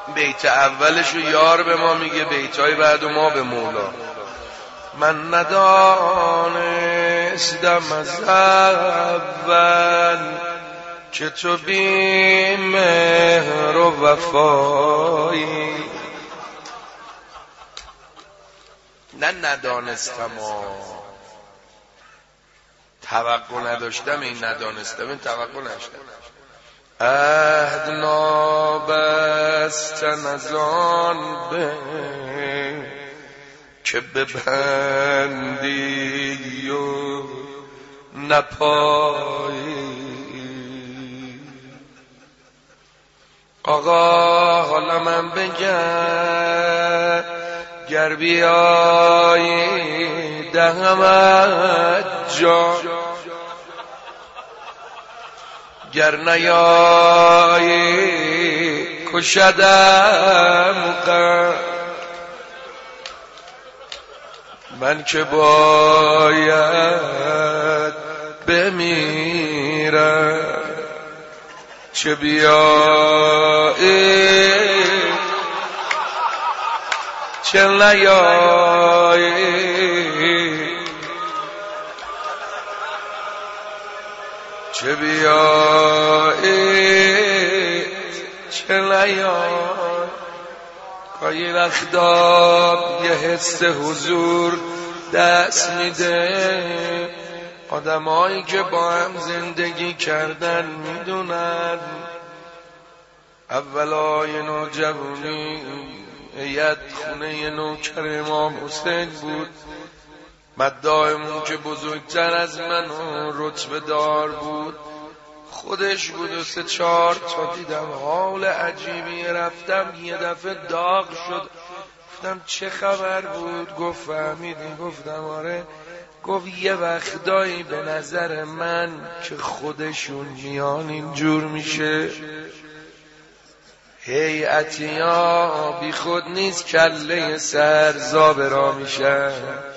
بیت اولشو یار به ما میگه، بیتای بعد ما به مولا. من ندانستم از اول که تو بی مهر و وفایی. نه ندانستم توقع نداشتم، این ندانستم این توقع نداشتم. عهد نابستن از آن به که ببندی و نپایی. آقا حالا من بگم گر بیایی دهمت جان، گر نیایی کشدم غم. من که باید بمیرم چه بیایی چه نیایی، چه بیایی چه نیایی. گاهی وقتا یه حس حضور دست میده، آدمایی که با هم زندگی کردن میدونن. اولای نوجوانی هیئت خونه نوکر امام حسین بود. مداحمون که بزرگتر از من و رتبه دار بود خودش بود و 3-4 تا دیدم حال عجیبی. رفتم یه دفعه داغ شد، گفتم چه خبر بود؟ گفت فهمیدی؟ گفتم آره. گفت یه وقتایی به نظر من که خودشون میان اینجور میشه. هیئتی ها بی خود نیست کله سرزا را میشن.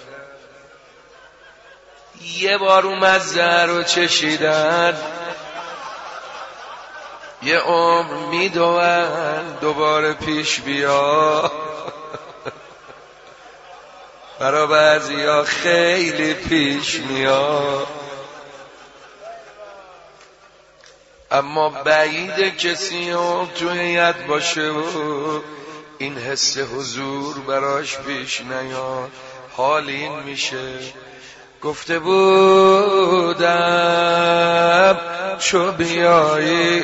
یه بار اومد زهر رو چشیدن، یه عمر میدوون دوباره پیش بیا. برا بعضی ها خیلی پیش میاد، اما بعید کسی تو هیئت باشه و این حس حضور براش پیش نیاد. حال این میشه گفته بودم چو بیایی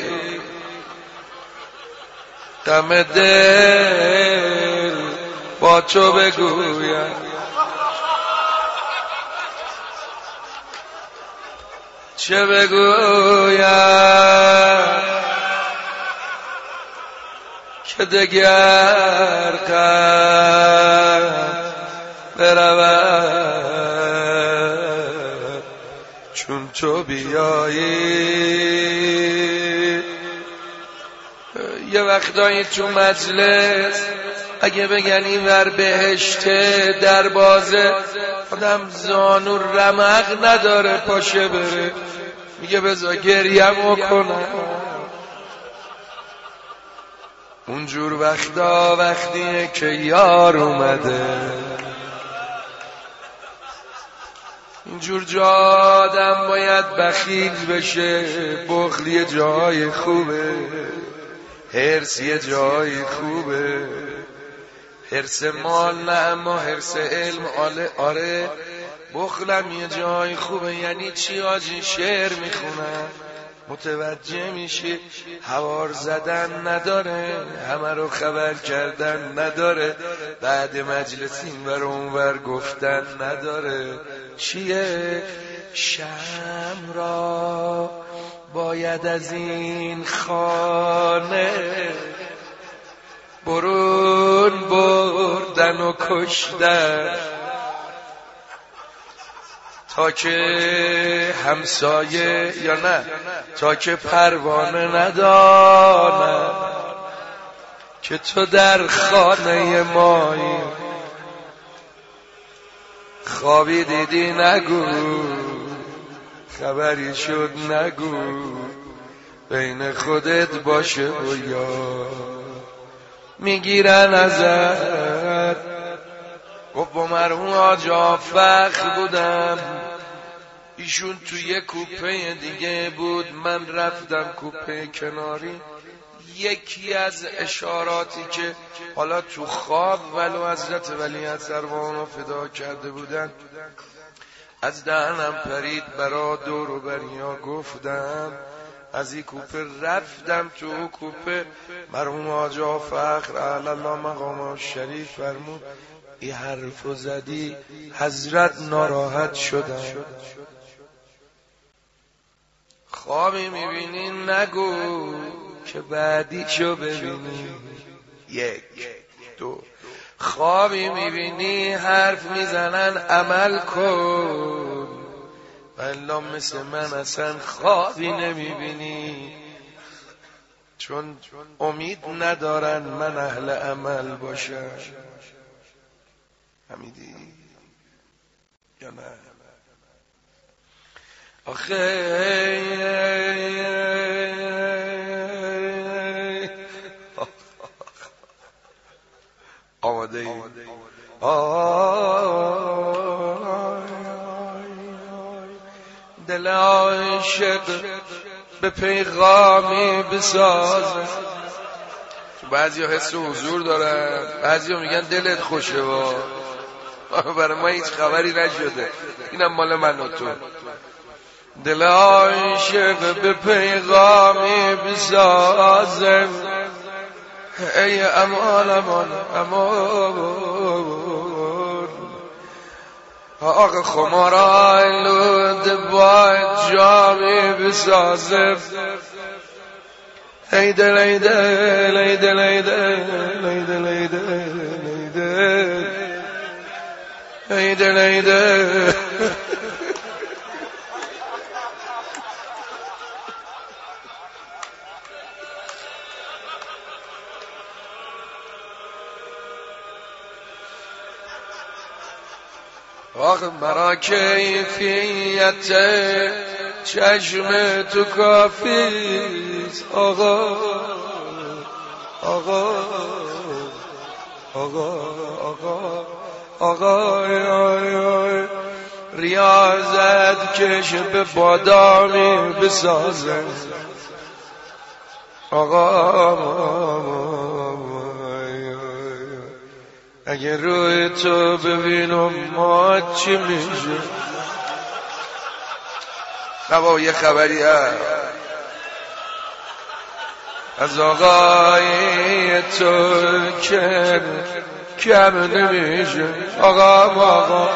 دم دل با تو بگویم، چه بگویم که دگر قد برود چون تو بیایی. یه وقتایی تو مجلس اگه بگن این ور بهشته در بازه، آدم زانو رمق نداره پاشه بره، میگه بذار گریم کنم. اونجور وقتا وقتیه که یار اومده. اینجور جا آدم باید بخیل بشه. بخل یه جای خوبه، حرص یه جای خوبه. حرص مال نه، اما حرص علم آره. بخلم یه جای خوبه. یعنی چی آجی؟ شعر میخونم متوجه میشی هوار زدن نداره، همه رو خبر کردن نداره، بعد مجلس این ور اون ور گفتن نداره. چیه؟ شمع را باید از این خانه برون بردن و کشتن، تا که همسایه یا نه تا که پروانه ندانه که تو در خانه مایی. خوابی دیدی نگو، خبری شد نگو، بین خودت باشه و یا میگیرن ازت. گفت با مرحوم آجا فخر بودم، ایشون توی کوپه دیگه بود، من رفتم کوپه کناری. یکی از اشاراتی که حالا تو خواب ولو حضرت ولی ارواحونو فدا کرده بودن از دهنم پرید، برا دور و بریا گفتم. از این کوپه رفتم تو کوپه، مرحوم آجا فخر اعلی الله مقامه شریف فرمود این حرفو زدی حضرت ناراحت شدن. خوابی میبینی نگو که بعدیشو ببینی. یک دو. خوابی میبینی حرف میزنن عمل کن، والله مثل من اصلا خوابی نمیبینی، چون امید ندارن من اهل عمل باشم. حمیدی یا نه؟ آخه آماده ای؟ دل عاشق به پیغامی بسازه. بعضی ها حس حضور دارن، بعضی ها میگن دلت خوشه برای ما هیچ خبری نشده، اینم مال من و تو. دل عاشق به پیغامی بسازه، ای امان امان امان. آقا خمارای لود باید جامی بسازه، ای دل ای دل ای دل ای دل ای دل ای دل ای دل ای دل. آخه مرا کیفیت چشم تو کافیست آقا آقا آقا آقا آقا. ریاضت کش به بادامی بسازه آقا. اگه روی تو ببینم ما چی میشه؟ نبا یه خبری هست از آقای تو که کم نمیشه. آقا آقا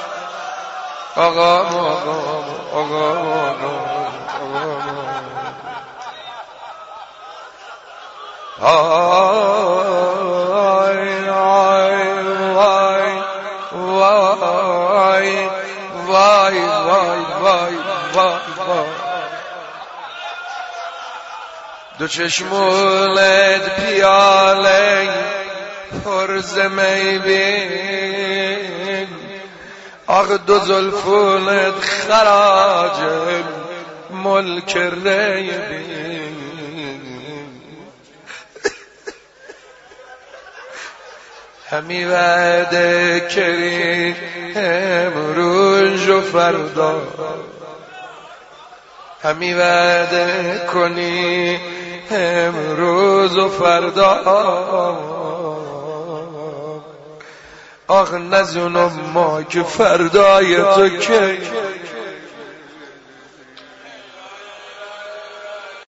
آقا آقا وای وای وای وای. دو چشمولت پیاله پرز می بین، آخ دو زلفونت خراج ملک ری بین. همی وعده کردی امروز و فردا، همی وعده کنی امروز و فردا. آخ نزونم ما که فردای تو که